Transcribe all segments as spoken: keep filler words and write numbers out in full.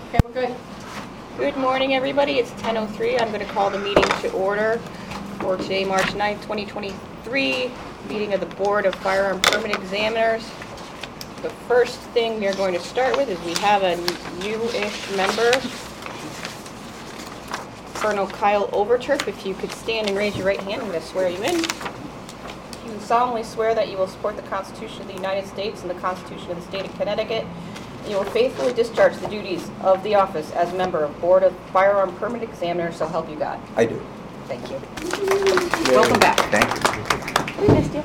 Okay, we're good. Good morning, everybody. It's ten oh three. I'm going to call the meeting to order for today, March ninth, twenty twenty-three, meeting of the Board of Firearm Permit Examiners. The first thing we are going to start with is we have a new-ish member, Colonel Kyle Overturf. If you could stand and raise your right hand, I'm going to swear you in. You solemnly swear that you will support the Constitution of the United States and the Constitution of the State of Connecticut. You will faithfully discharge the duties of the office as member of Board of Firearm Permit Examiners, so help you God. I do. Thank you. Welcome back. Thank you. We missed you.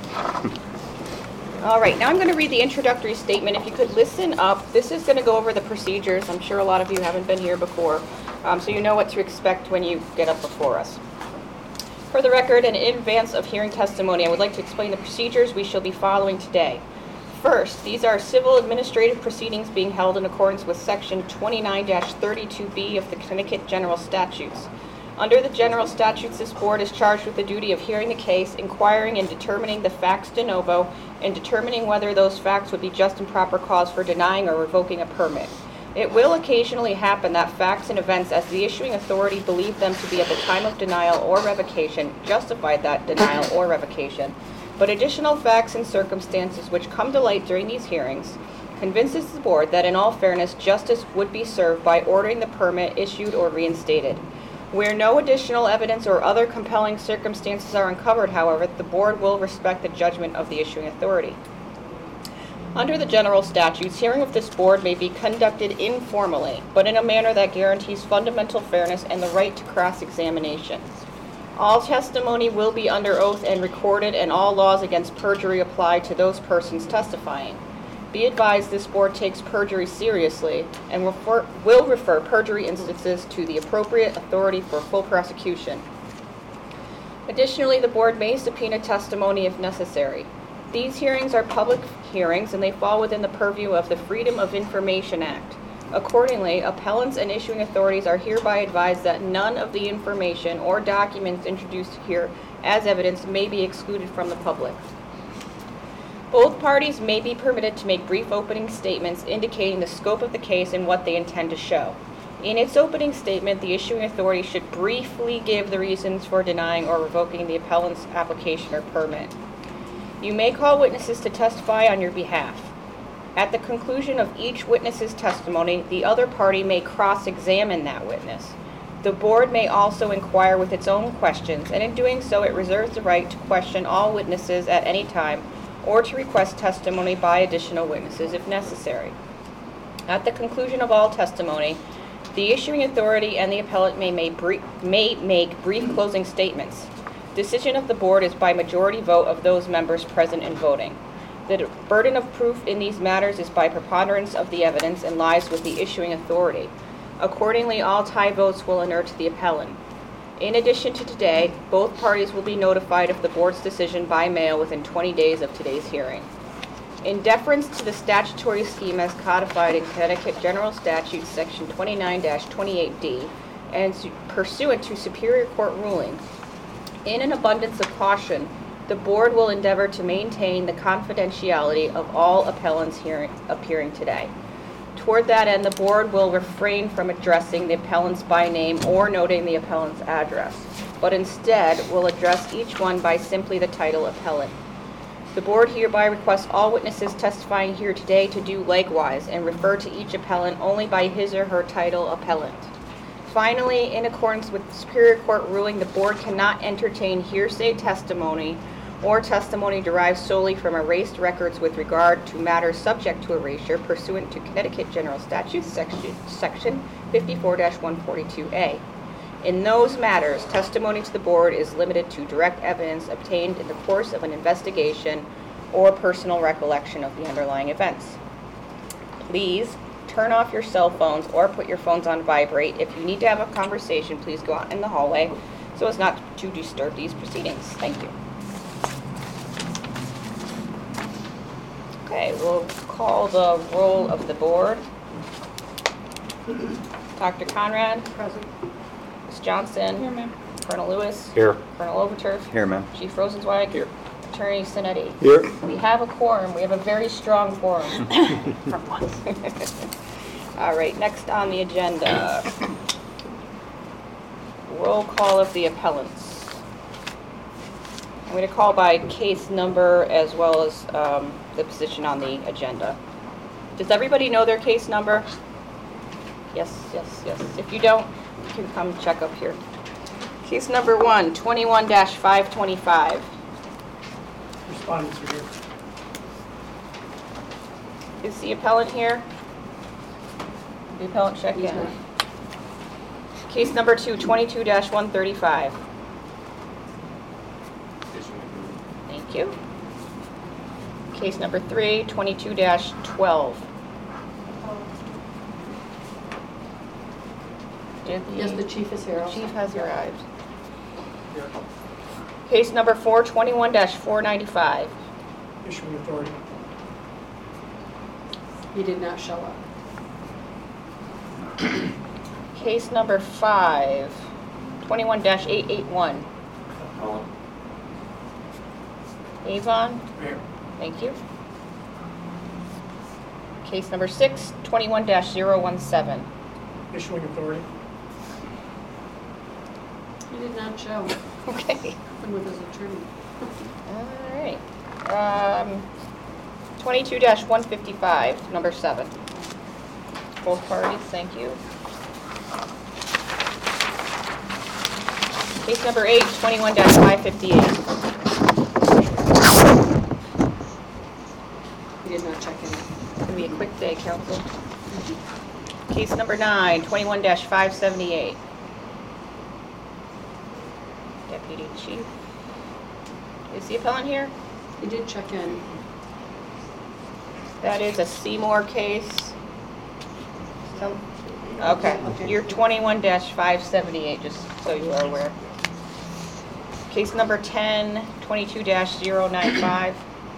All right, now I'm going to read the introductory statement. If you could listen up, this is going to go over the procedures. I'm sure a lot of you haven't been here before, um, so you know what to expect when you get up before us. For the record, and in advance of hearing testimony, I would like to explain the procedures we shall be following today. First, these are civil administrative proceedings being held in accordance with Section twenty-nine dash thirty-two B of the Connecticut General Statutes. Under the General Statutes, this board is charged with the duty of hearing the case, inquiring and determining the facts de novo, and determining whether those facts would be just and proper cause for denying or revoking a permit. It will occasionally happen that facts and events as the issuing authority believe them to be at the time of denial or revocation justified that denial or revocation. But additional facts and circumstances which come to light during these hearings convinces the board that in all fairness, justice would be served by ordering the permit issued or reinstated. Where no additional evidence or other compelling circumstances are uncovered, however, the board will respect the judgment of the issuing authority. Under the general statutes, hearing of this board may be conducted informally, but in a manner that guarantees fundamental fairness and the right to cross-examination. All testimony will be under oath and recorded, and all laws against perjury apply to those persons testifying. Be advised this board takes perjury seriously and refer, will refer perjury instances to the appropriate authority for full prosecution. Additionally, the board may subpoena testimony if necessary. These hearings are public hearings and they fall within the purview of the Freedom of Information Act. Accordingly, appellants and issuing authorities are hereby advised that none of the information or documents introduced here as evidence may be excluded from the public. Both parties may be permitted to make brief opening statements indicating the scope of the case and what they intend to show. In its opening statement, the issuing authority should briefly give the reasons for denying or revoking the appellant's application or permit. You may call witnesses to testify on your behalf. At the conclusion of each witness's testimony, the other party may cross-examine that witness. The board may also inquire with its own questions, and in doing so, it reserves the right to question all witnesses at any time or to request testimony by additional witnesses if necessary. At the conclusion of all testimony, the issuing authority and the appellant may make brief, may make brief closing statements. Decision of the board is by majority vote of those members present and voting. The burden of proof in these matters is by preponderance of the evidence and lies with the issuing authority. Accordingly, all tie votes will inure to the appellant. In addition to today, both parties will be notified of the board's decision by mail within twenty days of today's hearing. In deference to the statutory scheme as codified in Connecticut General Statutes Section twenty-nine dash twenty-eight D and pursuant to Superior Court ruling, in an abundance of caution, the board will endeavor to maintain the confidentiality of all appellants hearing, appearing today. Toward that end, the board will refrain from addressing the appellants by name or noting the appellant's address, but instead will address each one by simply the title appellant. The board hereby requests all witnesses testifying here today to do likewise and refer to each appellant only by his or her title appellant. Finally, in accordance with the Superior Court ruling, the board cannot entertain hearsay testimony or testimony derived solely from erased records with regard to matters subject to erasure pursuant to Connecticut General Statutes section, section fifty-four dash one forty-two A. In those matters, testimony to the board is limited to direct evidence obtained in the course of an investigation or personal recollection of the underlying events. Please turn off your cell phones or put your phones on vibrate. If you need to have a conversation, please go out in the hallway so as not to disturb these proceedings. Thank you. Okay, we'll call the roll of the board. Doctor Conrad. Present. Miz Johnson. Here, ma'am. Colonel Lewis. Here. Colonel Overturf. Here, ma'am. Chief Rosenzweig. Here. Attorney Sinetti. Here. We have a quorum. We have a very strong quorum. For once. All right, next on the agenda. Roll call of the appellants. I'm going to call by case number as well as um, the position on the agenda. Does everybody know their case number? Yes, yes, yes. If you don't, you can come check up here. Case number one, twenty-one dash five twenty-five. Respondents are here. Is the appellant here? The appellant check in. Case number two, twenty-two dash one thirty-five. Thank you. Case number three, twenty-two dash twelve. Did the, Yes, the chief is here the also. chief has arrived. Here. Case number four, twenty-one dash four ninety-five. Issuing authority. He did not show up. Case number five, twenty-one dash eight eighty-one. Avon, Here. thank you. Case number six, twenty-one dash zero one seven. Issuing authority. He did not show. Okay. Even with his attorney. All right. Um, twenty-two dash one fifty-five, number seven. Both parties, thank you. Case number eight, twenty-one dash five fifty-eight. He did not check in. It's gonna be a quick day, council. Case number nine, twenty-one dash five seventy-eight. Deputy Chief. Is the appellant here? He did check in. That is a Seymour case. Some, okay, Okay. you're twenty-one dash five seventy-eight, just so you are aware. Case number ten, twenty-two dash zero nine five.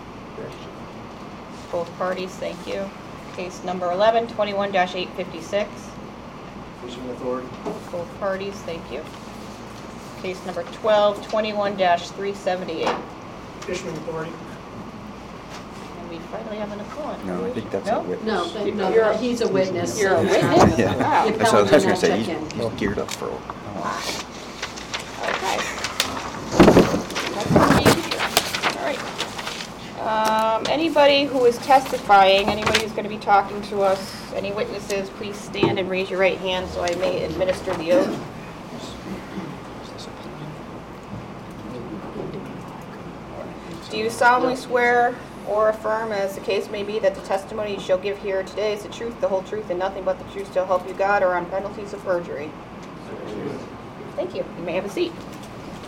Both parties, thank you. Case number eleven, twenty-one dash eight fifty-six. Issuing authority. Both parties, thank you. Case number twelve, twenty-one dash three seventy-eight. Issuing authority. And we finally have an appellant. No, I think that's No? a witness. No, they- no, You're a- he's a witness. You're a so he's not- witness? Yeah. Wow. The That's what I appellant was did gonna not say. check He's, in. he's geared up for. Okay. All right. Um, anybody who is testifying, anybody who's going to be talking to us, any witnesses, please stand and raise your right hand so I may administer the oath. Do you solemnly swear or affirm, as the case may be, that the testimony you shall give here today is the truth, the whole truth, and nothing but the truth, so help you God, or on penalties of perjury? Thank you. You may have a seat.